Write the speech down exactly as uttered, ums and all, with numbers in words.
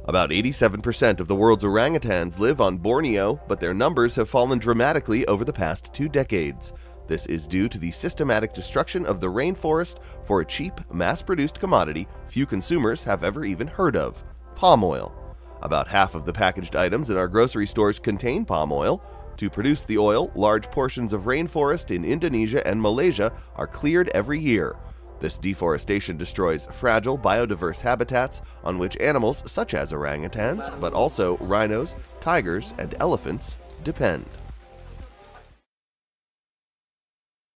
About eighty-seven percent of the world's orangutans live on Borneo, but their numbers have fallen dramatically over the past two decades. This is due to the systematic destruction of the rainforest for a cheap, mass-produced commodity few consumers have ever even heard of: palm oil. About half of the packaged items in our grocery stores contain palm oil. To produce the oil, large portions of rainforest in Indonesia and Malaysia are cleared every year. This deforestation destroys fragile, biodiverse habitats on which animals such as orangutans, but also rhinos, tigers, and elephants depend.